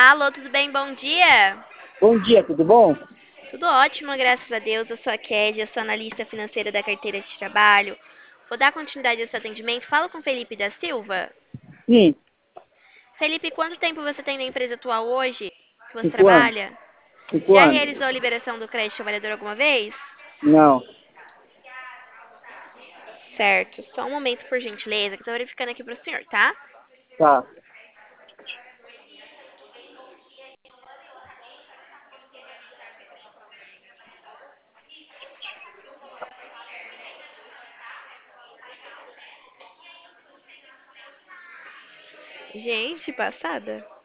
Alô, tudo bem? Bom dia. Bom dia, tudo bom? Tudo ótimo, graças a Deus. Eu sou a Kédia, sou analista financeira da carteira de trabalho. Vou dar continuidade ao seu atendimento. Fala com Felipe da Silva. Sim, Felipe, quanto tempo você tem na empresa atual hoje que você 5 anos. trabalha? 5 Já anos. realizou a liberação do crédito trabalhador alguma vez? Não, Certo. Só um momento, por gentileza, que eu tô verificando aqui pro senhor, tá? tá. Gente, passada.